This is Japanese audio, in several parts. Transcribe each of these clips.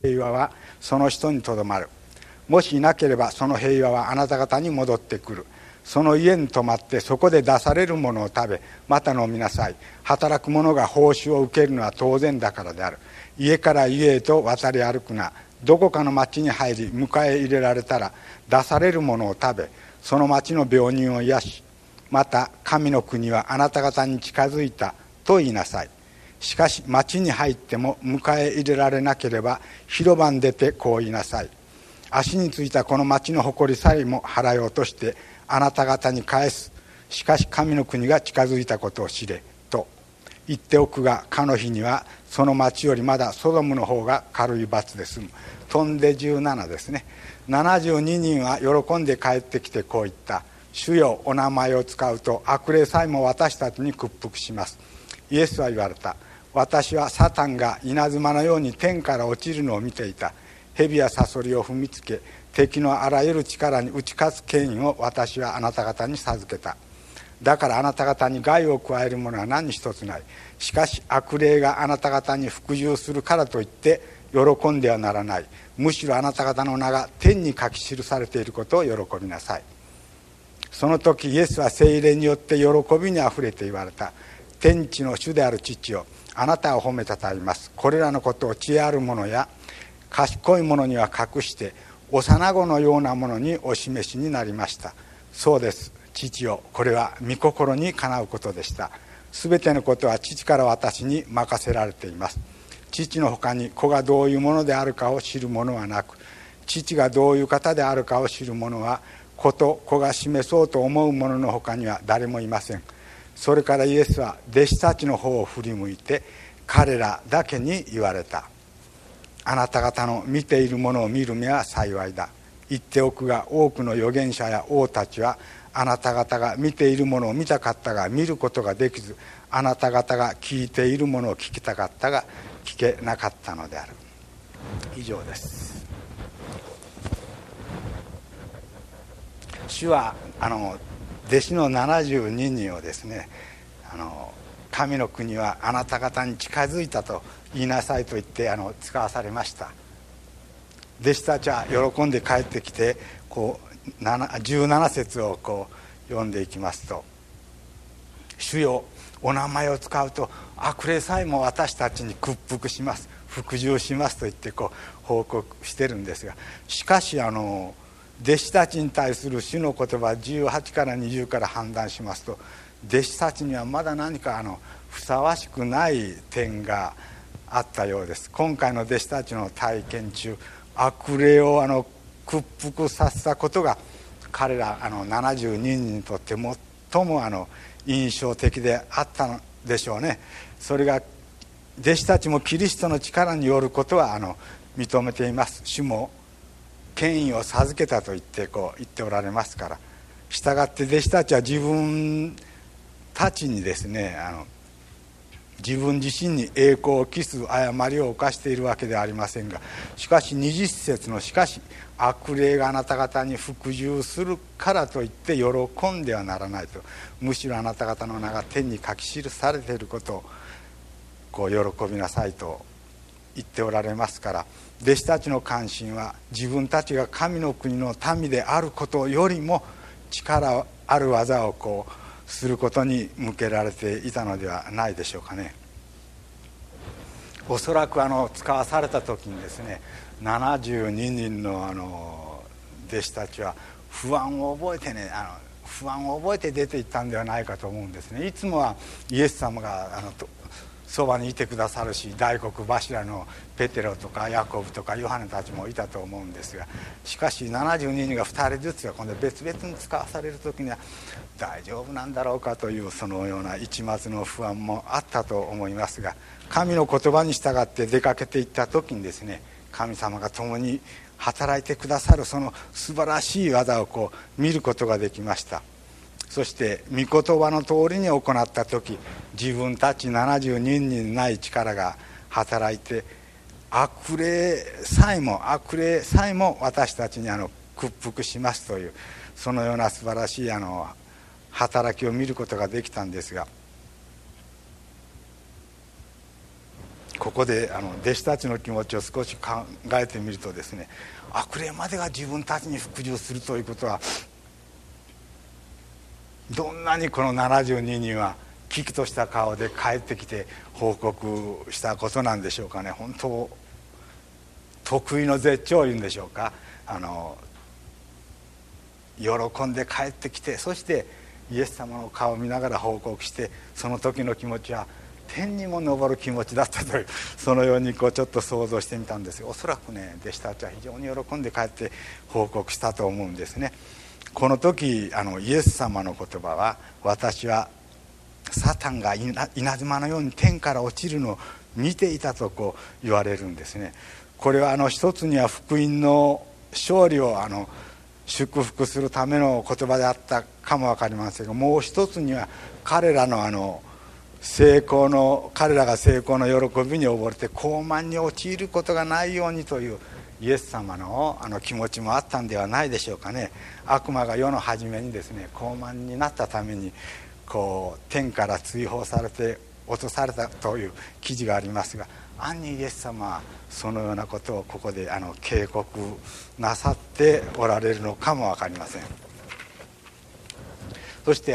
平和はその人にとどまる。もしいなければその平和はあなた方に戻ってくる。その家に泊まってそこで出されるものを食べ、また飲みなさい。働く者が報酬を受けるのは当然だからである。家から家へと渡り歩くな。どこかの町に入り迎え入れられたら、出されるものを食べ、その町の病人を癒し、また神の国はあなた方に近づいたと言いなさい。しかし町に入っても迎え入れられなければ、広場に出てこう言いなさい。足についたこの町の誇りさえも払い落としてあなた方に返す。しかし神の国が近づいたことを知れと言っておくが、かの日にはその町よりまだソドムの方が軽い罰で済む。飛んで17ですね。72人は喜んで帰ってきてこう言った。主よ、お名前を使うと悪霊さえも私たちに屈服します。イエスは言われた。私はサタンが稲妻のように天から落ちるのを見ていた。蛇やサソリを踏みつけ、敵のあらゆる力に打ち勝つ権威を私はあなた方に授けた。だからあなた方に害を加えるものは何一つない。しかし悪霊があなた方に服従するからといって喜んではならない。むしろあなた方の名が天に書き記されていることを喜びなさい。その時イエスは聖霊によって喜びにあふれて言われた。天地の主である父よ、あなたを褒めたたえます。これらのことを知恵ある者や賢い者には隠して、幼子のようなものにお示しになりました。そうです、父よ、これは御心にかなうことでした。すべてのことは父から私に任せられています。父のほかに子がどういうものであるかを知る者はなく、父がどういう方であるかを知る者は子と子が示そうと思う者のほかには誰もいません。それからイエスは弟子たちの方を振り向いて彼らだけに言われた。あなた方の見ているものを見る目は幸いだ。言っておくが、多くの預言者や王たちはあなた方が見ているものを見たかったが見ることができず、あなた方が聞いているものを聞きたかったが聞けなかったのである。以上です。主は弟子の72人をですね、神の国はあなた方に近づいたと言いなさいと言って使わされました。弟子たちは喜んで帰ってきて17節を読んでいきますと、主よ、お名前を使うと悪霊さえも私たちに屈服します、服従しますと言って報告してるんですが、しかし弟子たちに対する主の言葉18から20から判断しますと、弟子たちにはまだ何かふさわしくない点があったようです。今回の弟子たちの体験中、悪霊を屈服させたことが彼ら72人にとって最も印象的であったのでしょうね。それが弟子たちもキリストの力によることは認めています。主も権威を授けたと言っておられますから、したがって弟子たちは自分たちにですね、自分自身に栄光を期す誤りを犯しているわけではありませんが、しかし20節のしかし悪霊があなた方に服従するからといって喜んではならないと、むしろあなた方の名が天に書き記されていることを喜びなさいと言っておられますから、弟子たちの関心は自分たちが神の国の民であることよりも力ある技をすることに向けられていたのではないでしょうかね。おそらく使わされた時にですね、72人の弟子たちは不安を覚えて出ていったんではないかと思うんですね。いつもはイエス様がそばにいてくださるし、大黒柱のペテロとかヤコブとかヨハネたちもいたと思うんですが、しかし72人が2人ずつが今度別々に使わされる時には大丈夫なんだろうかというそのような一抹の不安もあったと思いますが、神の言葉に従って出かけていった時にですね、神様が共に働いてくださるその素晴らしい技を見ることができました。そして御言葉の通りに行った時、自分たち72人にない力が働いて、悪霊さえも私たちに屈服しますという、そのような素晴らしい働きを見ることができたんですが、 ここで弟子たちの気持ちを少し考えてみるとですね、悪霊までが自分たちに服従するということは、どんなにこの72人は危機とした顔で帰ってきて報告したことなんでしょうかね。本当得意の絶頂いうんでしょうか、喜んで帰ってきて、そしてイエス様の顔を見ながら報告して、その時の気持ちは天にも昇る気持ちだったという、そのようにちょっと想像してみたんですよ。おそらくね、弟子たちは非常に喜んで帰って報告したと思うんですね。この時イエス様の言葉は、私はサタンが稲妻のように天から落ちるのを見ていたと言われるんですね。これは一つには福音の勝利を祝福するための言葉であったかも分かりませんが、もう一つには彼らが成功の喜びに溺れて傲慢に陥ることがないようにというイエス様の気持ちもあったんではないでしょうかね。悪魔が世の初めにですね、傲慢になったために天から追放されて落とされたという記事がありますが、暗にイエス様はそのようなことをここで警告なさっておられるのかも分かりません。そして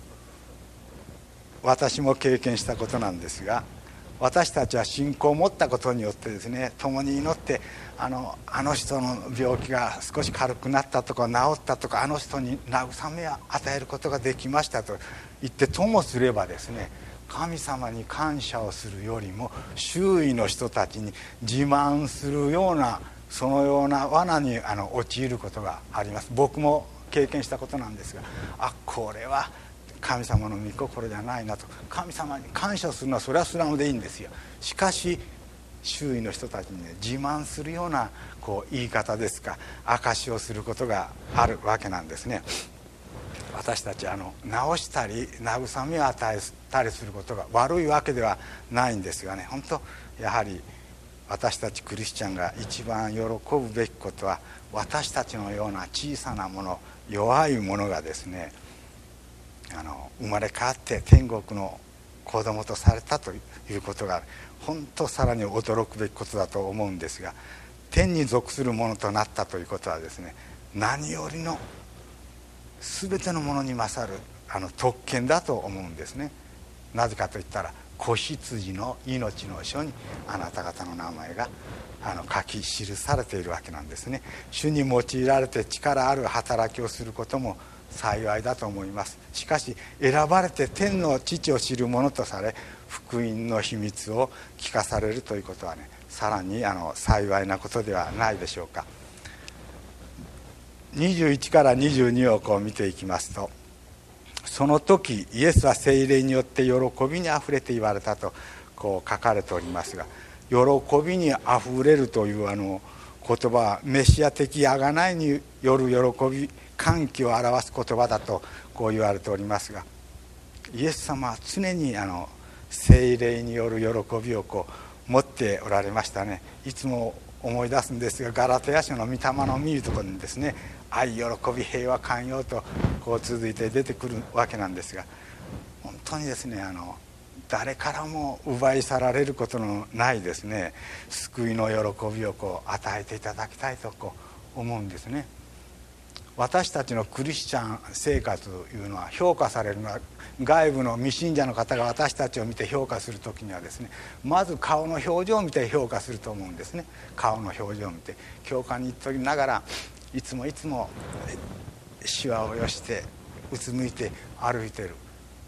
私も経験したことなんですが、私たちは信仰を持ったことによってですね、共に祈ってあの人の病気が少し軽くなったとか治ったとか、あの人に慰めを与えることができましたと言ってともすればですね、神様に感謝をするよりも周囲の人たちに自慢するような、そのような罠に陥ることがあります。僕も経験したことなんですが、これは神様の御心じゃないなと、神様に感謝するのはそれは素直でいいんですよ。しかし周囲の人たちに、自慢するような言い方ですか、証しをすることがあるわけなんですね。私たち直したり慰めを与えたりすることが悪いわけではないんですがね、本当やはり私たちクリスチャンが一番喜ぶべきことは、私たちのような小さなもの、弱いものがですね、生まれ変わって天国の子供とされたということが本当さらに驚くべきことだと思うんですが、天に属するものとなったということはですね、何よりの全てのものに勝る特権だと思うんですね。なぜかといったら、子羊の命の書にあなた方の名前が書き記されているわけなんですね。主に用いられて力ある働きをすることも幸いだと思います。しかし選ばれて天の父を知る者とされ、福音の秘密を聞かされるということはね、さらに幸いなことではないでしょうか。21から22を見ていきますと、その時イエスは聖霊によって喜びにあふれて言われたと書かれておりますが、喜びにあふれるという言葉はメシア的贖いによる喜び、歓喜を表す言葉だと言われておりますが、イエス様は常に聖霊による喜びを持っておられましたね。いつも思い出すんですが、ガラテヤ書の御霊の見るところにですね、愛、喜び、平和、寛容と続いて出てくるわけなんですが、本当にですね、誰からも奪い去られることのないですね、救いの喜びを与えていただきたいと思うんですね。私たちのクリスチャン生活というのは評価されるのは、外部の未信者の方が私たちを見て評価するときにはですね、まず顔の表情を見て評価すると思うんですね。顔の表情を見て、教会に行っておりながらいつもシワを寄してうつむいて歩いている、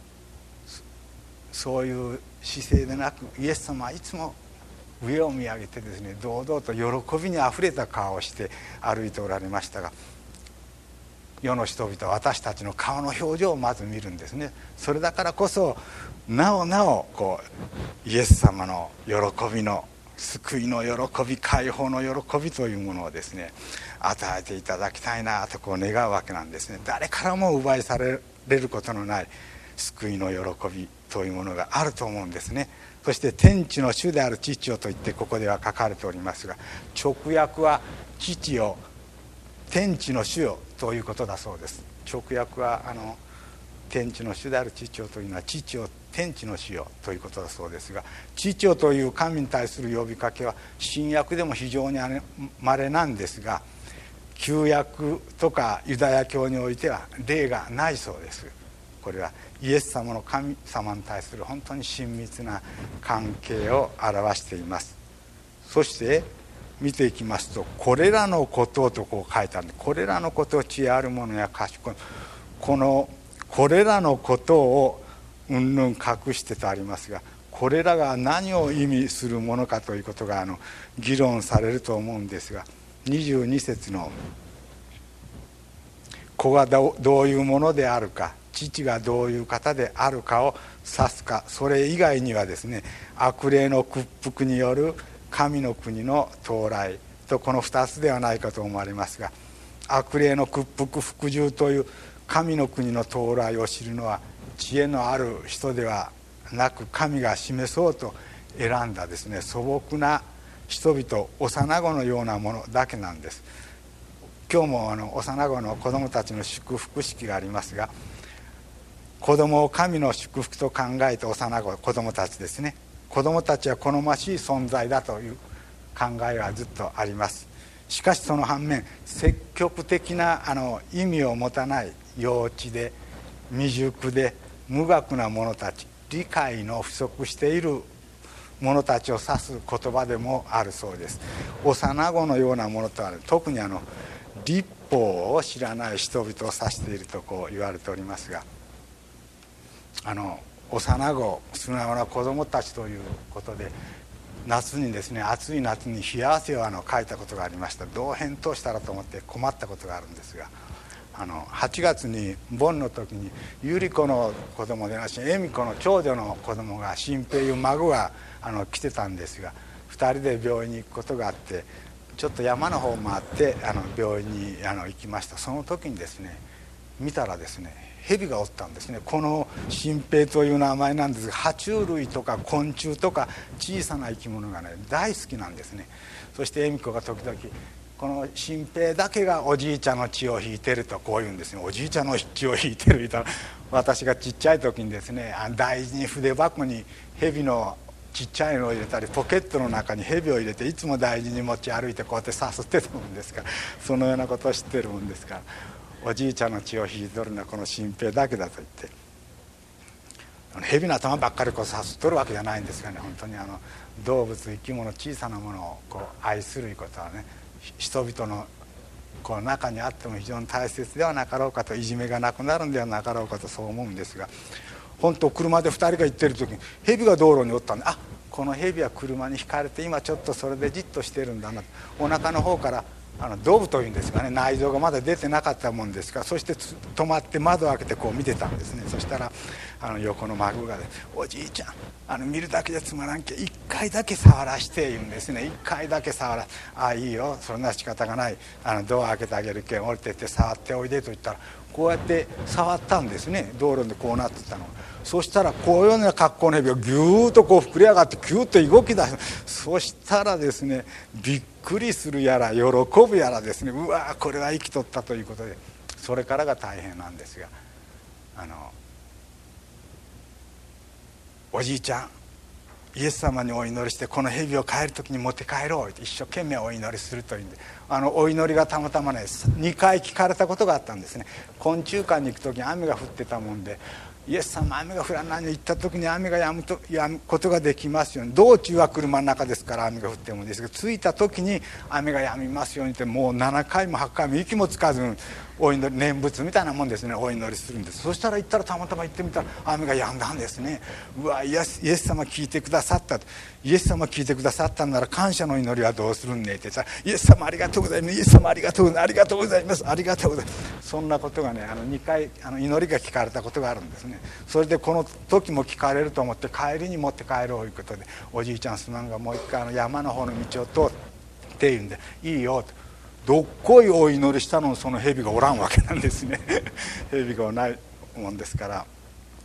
そういう姿勢でなく、イエス様はいつも上を見上げてですね、堂々と喜びにあふれた顔をして歩いておられましたが、世の人々は私たちの顔の表情をまず見るんですね。それだからこそなおイエス様の喜びの、救いの喜び、解放の喜びというものをですね、与えていただきたいなと願うわけなんですね。誰からも奪いされることのない救いの喜びというものがあると思うんですね。そして天地の主である父よと言ってここでは書かれておりますが、直訳は父よ、天地の主よということだそうです。直訳は天地の主である父よというのは、父よ天地の主よということだそうですが、父よという神に対する呼びかけは新約でも非常に稀なんですが、旧約とかユダヤ教においては例がないそうです。これはイエス様の神様に対する本当に親密な関係を表しています。そして見ていきますと、これらのことをとこう書いてあるんで、これらのことを知恵ある者や賢い、これらのことをうんぬん隠してとありますが、これらが何を意味するものかということが議論されると思うんですが、22節の子がどういうものであるか、父がどういう方であるかを指すか、それ以外にはですね、悪霊の屈服による神の国の到来と、この2つではないかと思われますが、悪霊の屈服服従という神の国の到来を知るのは知恵のある人ではなく、神が示そうと選んだですね、素朴な人々、幼子のようなものだけなんです。今日も幼子の子どもたちの祝福式がありますが、子どもを神の祝福と考えた幼子、子どもたちですね、子どもたちは好ましい存在だという考えがずっとあります。しかしその反面、積極的な意味を持たない幼稚で未熟で無学な者たち、理解の不足している者たちを指す言葉でもあるそうです。幼子のようなものとは、特に律法を知らない人々を指しているとこう言われておりますが、幼子、素直な子どもたちということで、夏にですね、暑い夏に冷や汗をかいたことがありました。どう返答したらと思って困ったことがあるんですが、8月に盆の時に百合子の子供でなし、恵美子の長女の子供が、新平いう孫が来てたんですが、2人で病院に行くことがあって、ちょっと山の方を回って病院に行きました。その時にですね、見たらですね、蛇がおったんですね。この新平という名前なんですが、爬虫類とか昆虫とか小さな生き物がね、大好きなんですね。そして恵美子が時々、この新平だけがおじいちゃんの血を引いてるとこう言うんですね。おじいちゃんの血を引いてる言ったら、私がちっちゃい時にですね、大事に筆箱に蛇のちっちゃいのを入れたり、ポケットの中に蛇を入れていつも大事に持ち歩いてこうやってさすってたもんですから、そのようなことを知ってるもんですから、おじいちゃんの血を引いとるのはこの新平だけだと言って、蛇の頭ばっかりこうさすっとるわけじゃないんですがね、本当に動物、生き物、小さなものをこう愛することはね、人々のこの中にあっても非常に大切ではなかろうかと、いじめがなくなるんではなかろうかと、そう思うんですが、本当車で2人が行ってる時に蛇が道路におったんで、あ、この蛇は車にひかれて今ちょっとそれでじっとしてるんだな、お腹の方からドブというんですかね、内臓がまだ出てなかったもんですから、そして止まって窓を開けてこう見てたんですね。そしたら横の孫が、おじいちゃん見るだけじゃつまらんけ1回だけ触らして言うんですね。1回だけ触ら、あ、いいよ、そんな仕方がない、ドア開けてあげるけん降りてって触っておいでと言ったら、こうやって触ったんですね。道路でこうなってたの。そしたらこういうような格好の蛇がギューッとこう膨れ上がってギューッと動き出す。そしたらですね、びっくりするやら喜ぶやらですね、うわー、これは生きとったということで、それからが大変なんですが、おじいちゃん、イエス様にお祈りしてこの蛇を帰る時に持って帰ろうって一生懸命お祈りするというんで、お祈りがたまたまね2回聞かれたことがあったんですね。昆虫館に行く時に雨が降ってたもんで、イエス様雨が降らないのに行った時に雨が止むことができますように、道中は車の中ですから雨が降ってもですが、着いた時に雨が止みますようにって、もう7回も8回も息もつかずお祈り、念仏みたいなもんですね、お祈りするんです。そしたら行ったらたまたま行ってみたら雨が止んだんですね。うわ、イエス様聞いてくださったと。イエス様聞いてくださったんなら感謝の祈りはどうするんねって言ったら、イエス様ありがとうございます、イエス様ありがとうございます、ありがとうございます、ありがとうございます。そんなことがね、2回祈りが聞かれたことがあるんですね。それでこの時も聞かれると思って帰りに持って帰ろうということで、おじいちゃんすまんがもう一回山の方の道を通って言うんで、いいよと。どっこいお祈りしたのにその蛇がおらんわけなんですね蛇がないもんですから、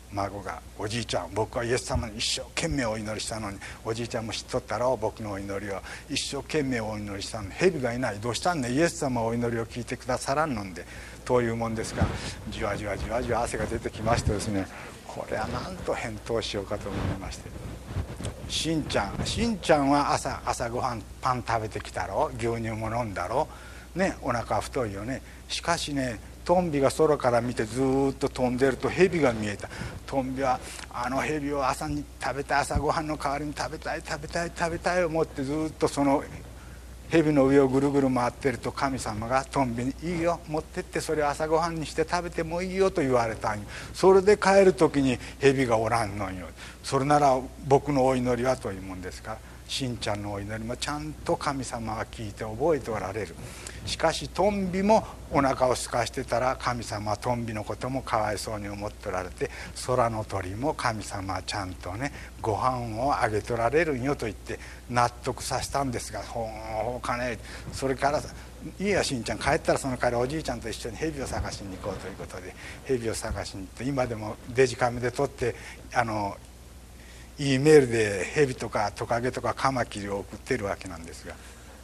孫が「おじいちゃん、僕はイエス様に一生懸命お祈りしたのに、おじいちゃんも知っとったろ、僕のお祈りを一生懸命お祈りしたのに蛇がいない、どうしたんね、イエス様はお祈りを聞いてくださらんのんで」というもんですが、じわじわじわじわ汗が出てきましてですね、これはなんと返答しようかと思いまして、しんちゃんは朝ごはんパン食べてきたろ、牛乳も飲んだろね、お腹太いよね。しかしね、トンビが空から見てずっと飛んでると蛇が見えた。トンビはあの蛇を朝に食べたい、朝ごはんの代わりに食べたい思ってずっとその蛇の上をぐるぐる回ってると、神様がトンビに「いいよ、持ってってそれを朝ごはんにして食べてもいいよ」と言われたんよ。それで帰る時に蛇がおらんのよ。それなら僕のお祈りはというもんですから、しんちゃんのお祈りもちゃんと神様は聞いて覚えておられる。しかしトンビもお腹を空かしてたら、神様はトンビのこともかわいそうに思っておられて、空の鳥も神様はちゃんとねご飯をあげておられるんよと言って納得させたんですが、ほうかね、それから「いいやしんちゃん、帰ったらその代わりおじいちゃんと一緒に蛇を探しに行こう」ということで蛇を探しに行って、今でもデジカメで撮ってEメールで蛇とかトカゲとかカマキリを送ってるわけなんですが、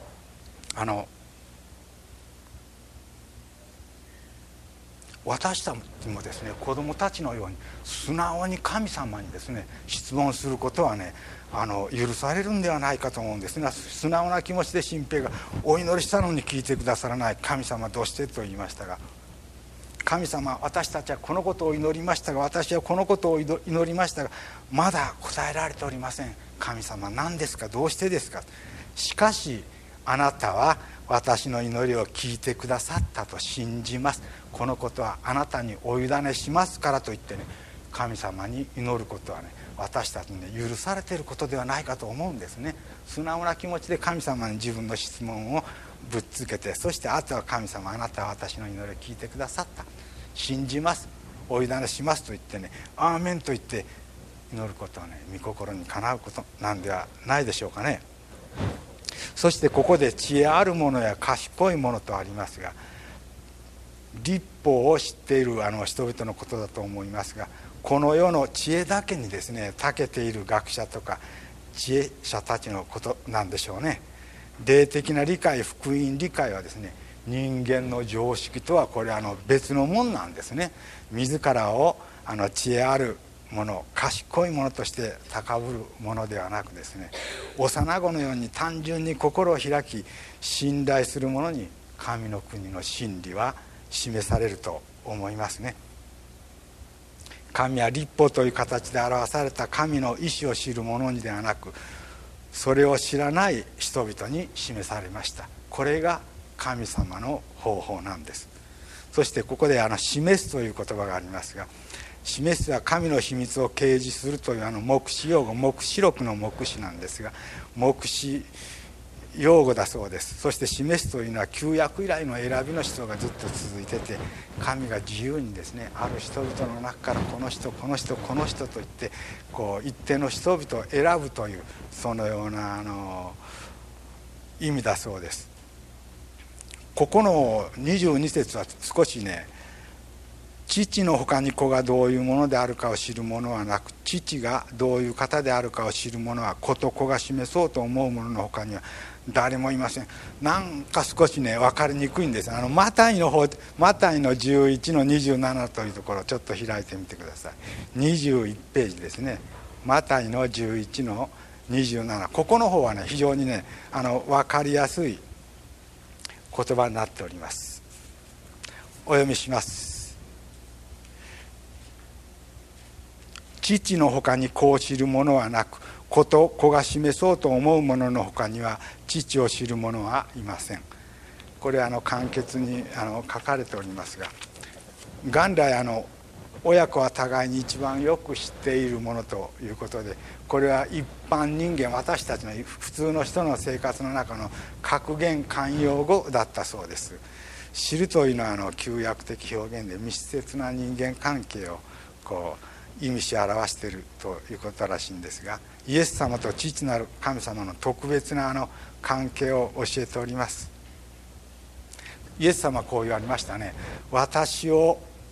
私たちもですね、子どもたちのように素直に神様にですね質問することはね許されるんではないかと思うんですね。素直な気持ちで新平がお祈りしたのに聞いてくださらない、神様どうしてと言いましたが、神様、私たちはこのことを祈りましたが、私はこのことを祈りましたが、まだ答えられておりません。神様何ですか、どうしてですか。しかしあなたは私の祈りを聞いてくださったと信じます、このことはあなたにお委ねしますからと言ってね、神様に祈ることはね、私たちに、ね、許されていることではないかと思うんですね。素直な気持ちで神様に自分の質問をぶっつけて、そしてあとは神様、あなたは私の祈りを聞いてくださった、信じます、お委ねしますと言ってね、アーメンと言って祈ることはね、御心にかなうことなんではないでしょうかね。そしてここで知恵あるものや賢いものとありますが、律法を知っている人々のことだと思いますが、この世の知恵だけにですね長けている学者とか知恵者たちのことなんでしょうね。霊的な理解、福音理解はですね、人間の常識とはこれ別のもんなんですね。自らを知恵あるもの、賢いものとして高ぶるものではなくですね、幼子のように単純に心を開き信頼する者に神の国の真理は示されると思いますね。神は律法という形で表された神の意志を知る者にではなく、それを知らない人々に示されました。これが神様の方法なんです。そしてここで示すという言葉がありますが、示すは神の秘密を掲示するという黙示用語、黙示録の黙示なんですが、黙示用語だそうです。そして示すというのは旧約以来の選びの思想がずっと続いてて、神が自由にですね、ある人々の中からこの人この人この人といって一定の人々を選ぶという、そのような意味だそうです。ここの22節は少しね、父の他に子がどういうものであるかを知るものはなく、父がどういう方であるかを知るものは子と子が示そうと思うものの他には誰もいません。なんか少しね分かりにくいんです。マタイの11の27というところをちょっと開いてみてください。21ページですね。マタイの11の27、ここの方はね非常にね分かりやすい言葉になっております。お読みします。父の他に子を知る者はなく、子と子が示そうと思う者の他には父を知る者はいません。これ簡潔に書かれておりますが、元来親子は互いに一番よく知っているものということで、これは一般人間、私たちの普通の人の生活の中の格言慣用語だったそうです。知るというのは旧約的表現で密接な人間関係を意味し表しているということらしいんですが、イエス様と父なる神様の特別な関係を教えております。イエス様はこう言われましたね。私を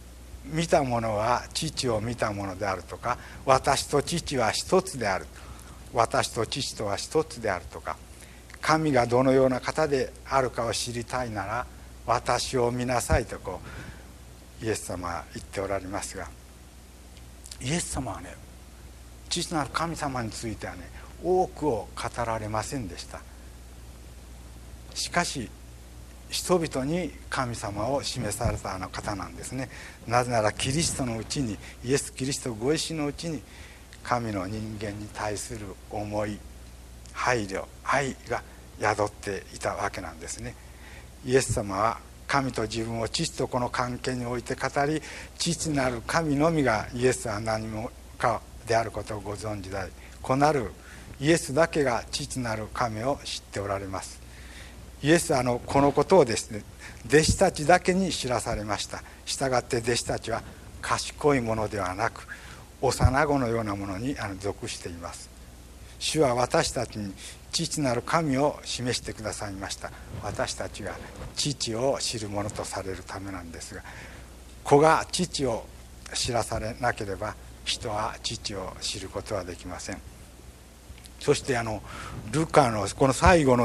見たものは父を見たものであるとか、私と父は一つである、私と父とは一つであるとか、神がどのような方であるかを知りたいなら私を見なさいとイエス様は言っておられますが、イエス様はね、父なる神様についてはね、多くを語られませんでした。しかし人々に神様を示された方なんですね。なぜならキリストのうちに、イエス・キリストご自身のうちに神の人間に対する思い、配慮、愛が宿っていたわけなんですね。イエス様は神と自分を父と子の関係において語り、父なる神のみがイエスは何者かであることをご存知であり、子なるイエスだけが父なる神を知っておられます。イエスはこのことをですね、弟子たちだけに知らされました。したがって弟子たちは賢いものではなく幼子のようなものに属しています。主は私たちに父なる神を示してくださいました。私たちが父を知るものとされるためなんですが、子が父を知らされなければ人は父を知ることはできません。そしてルカのこの最後の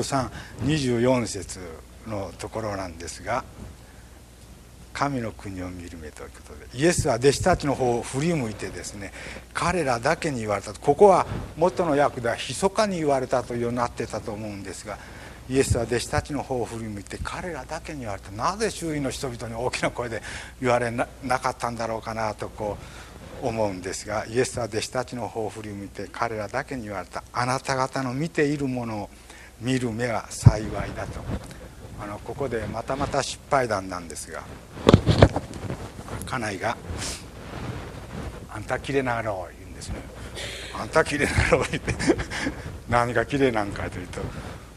23、24節のところなんですが、神の国を見る目ということで、イエスは弟子たちの方を振り向いてですね、彼らだけに言われたと。ここは元の訳では密かに言われたというようになってたと思うんですが、イエスは弟子たちの方を振り向いて彼らだけに言われた。なぜ周囲の人々に大きな声で言われ なかったんだろうかなと思うんですが、イエスは弟子たちの方を振り向いて彼らだけに言われた。あなた方の見ているものを見る目は幸いだと。ここでまたまた失敗談なんですが、家内が「あんたきれいなろ」言うんですね。あんたきれいなろ言って何がきれいなんかというと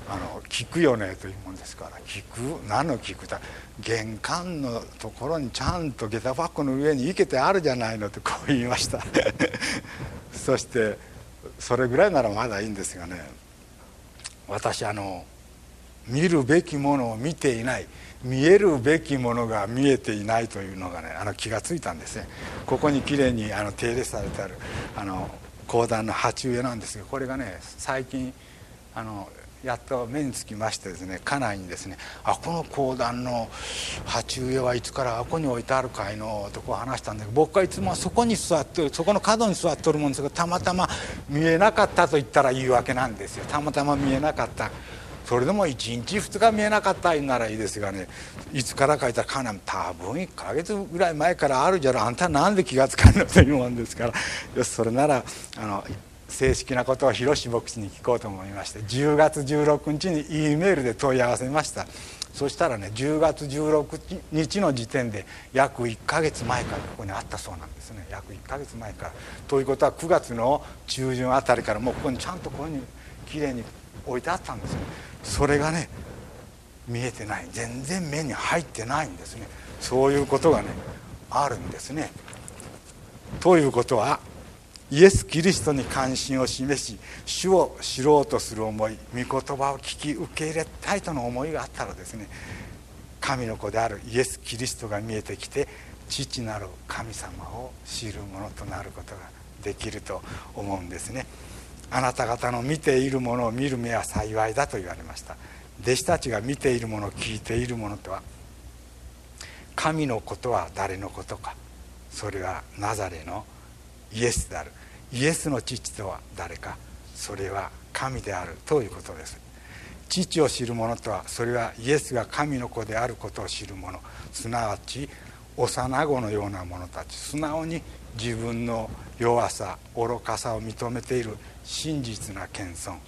「聞くよね」というもんですから、聞く、何の聞くだ、玄関のところにちゃんと下駄箱の上に生けてあるじゃないのと言いましたそしてそれぐらいならまだいいんですがね、私見るべきものを見ていない、見えるべきものが見えていないというのがね、気がついたんですね。ここにきれいに手入れされてある講談の鉢植えなんですが、これがね最近やっと目につきましてですね、家内にですね「この講談の鉢植えはいつからここに置いてあるかいの」と話したんだけど、僕はいつもそこに座ってる、そこの角に座ってるもんですが、たまたま見えなかったと言ったら言い訳なんですよ。たまたま見えなかった。それでも1日2日見えなかったならいいですがね、いつから書いたかな、多分1ヶ月ぐらい前からあるじゃろ、あんたなんで気がつかんのというもんですから、よしそれなら正式なことを広志牧師に聞こうと思いまして、10月16日に E メールで問い合わせました。そしたらね、10月16日の時点で約1ヶ月前からここにあったそうなんですね。約1ヶ月前からということは9月の中旬あたりからもうここにちゃんとここにきれいに置いてあったんですよ。それがね見えてない、全然目に入ってないんですね。そういうことがねあるんですね。ということはイエス・キリストに関心を示し、主を知ろうとする思い、御言葉を聞き受け入れたいとの思いがあったらですね、神の子であるイエス・キリストが見えてきて、父なる神様を知るものとなることができると思うんですね。あなた方の見ているものを見る目は幸いだと言われました。弟子たちが見ているもの、聞いているものとは、神のことは誰のことか、それはナザレのイエスである。イエスの父とは誰か、それは神であるということです。父を知る者とは、それはイエスが神の子であることを知る者、すなわち幼子のような者たち、素直に自分の弱さ、愚かさを認めている真実な謙遜、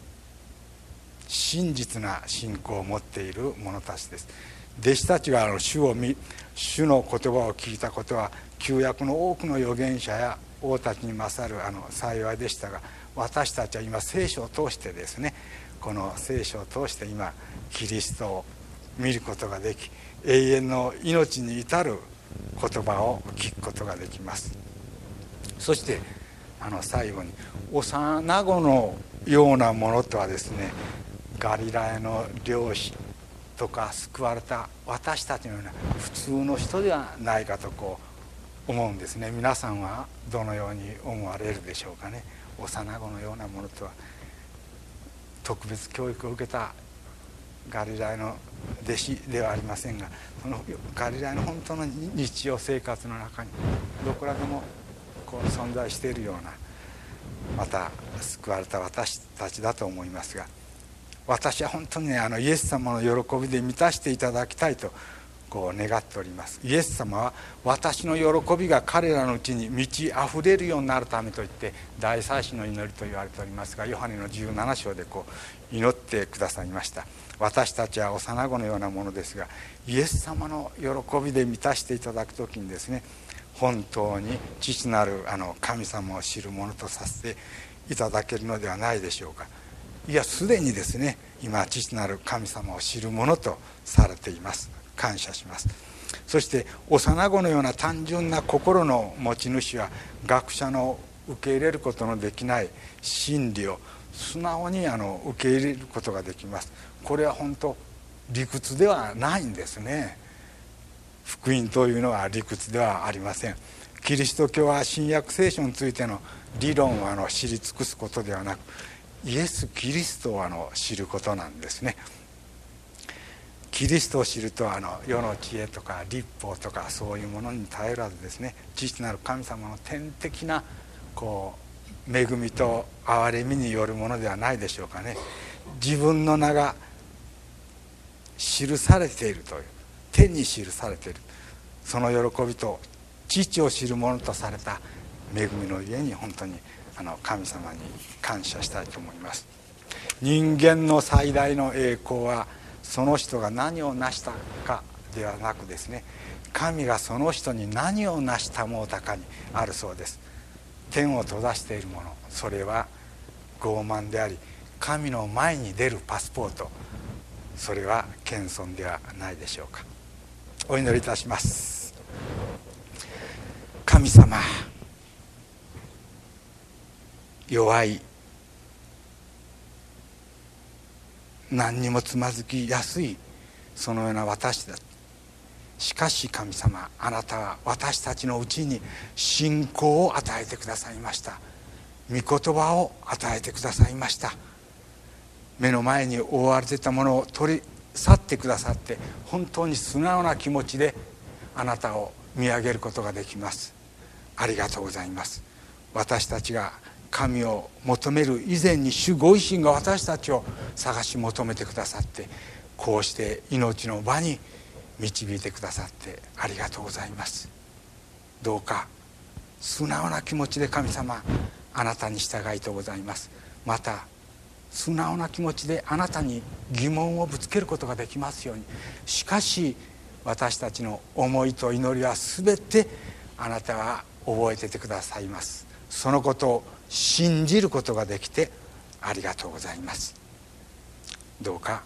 真実な信仰を持っている者たちです。弟子たちが主の言葉を聞いたことは、旧約の多くの預言者や王たちに勝る幸いでしたが、私たちは今聖書を通してですね、この聖書を通して今キリストを見ることができ、永遠の命に至る言葉を聞くことができます。そして最後に、幼子のようなものとはですね、ガリラヤの漁師とか救われた私たちのような普通の人ではないかと思うんですね。皆さんはどのように思われるでしょうかね。幼子のようなものとは特別教育を受けたガリラヤの弟子ではありませんが、そのガリラヤの本当の日常生活の中にどこらでも存在しているような、また救われた私たちだと思いますが、私は本当にね、イエス様の喜びで満たしていただきたいと願っております。イエス様は私の喜びが彼らのうちに満ち溢れるようになるためといって大祭司の祈りと言われておりますが、ヨハネの17章で祈ってくださいました。私たちは幼子のようなものですが、イエス様の喜びで満たしていただくときにですね、本当に父なる神様を知るものとさせていただけるのではないでしょうか。いや、すでにですね、今父なる神様を知るものとされています。感謝します。そして幼子のような単純な心の持ち主は学者の受け入れることのできない真理を素直に受け入れることができます。これは本当理屈ではないんですね。福音というのは理屈ではありません。キリスト教は新約聖書についての理論を知り尽くすことではなく、イエス・キリストを知ることなんですね。キリストを知ると世の知恵とか律法とかそういうものに頼らずですね、父なる神様の天的な恵みと憐れみによるものではないでしょうかね。自分の名が記されているという、天に記されている、その喜びと父を知るものとされた恵みのゆえに本当に神様に感謝したいと思います。人間の最大の栄光はその人が何を成したかではなくですね、神がその人に何を成したもうたかにあるそうです。天を閉ざしているもの、それは傲慢であり、神の前に出るパスポート、それは謙遜ではないでしょうか。お祈りいたします。神様、弱い、何にもつまずきやすいそのような私だ。しかし神様、あなたは私たちのうちに信仰を与えてくださいました。御言葉を与えてくださいました。目の前に覆われていたものを取り去ってくださって、本当に素直な気持ちであなたを見上げることができます。ありがとうございます。私たちが神を求める以前に主ご自身が私たちを探し求めてくださって、こうして命の場に導いてくださってありがとうございます。どうか素直な気持ちで神様、あなたに従いとうございます。また素直な気持ちであなたに疑問をぶつけることができますように。しかし私たちの思いと祈りは全てあなたは覚えててくださいます。そのことを信じることができてありがとうございます。どうか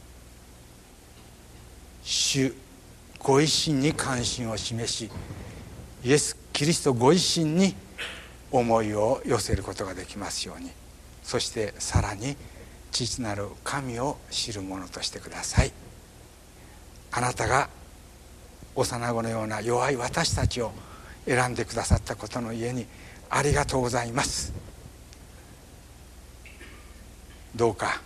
主ご自身に関心を示し、イエス・キリストご自身に思いを寄せることができますように。そしてさらに父なる神を知る者としてください。あなたが幼子のような弱い私たちを選んでくださったことのゆえにありがとうございます。どうか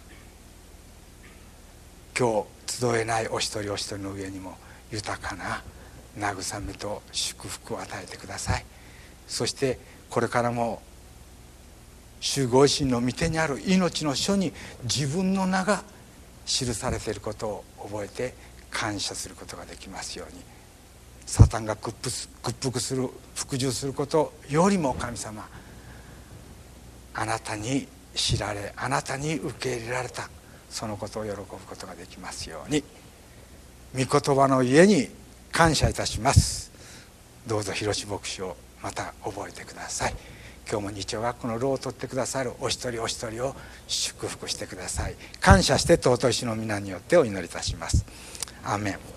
今日集えないお一人お一人の上にも豊かな慰めと祝福を与えてください。そしてこれからも主ご自身の御手にある命の書に自分の名が記されていることを覚えて感謝することができますように。サタンが屈服する服従することよりも神様、あなたに知られあなたに受け入れられたそのことを喜ぶことができますように。御言葉の家に感謝いたします。どうぞ広志牧師をまた覚えてください。今日も日曜学校の労を取ってくださるお一人お一人を祝福してください。感謝して尊い主の皆によってお祈りいたします。アーメン。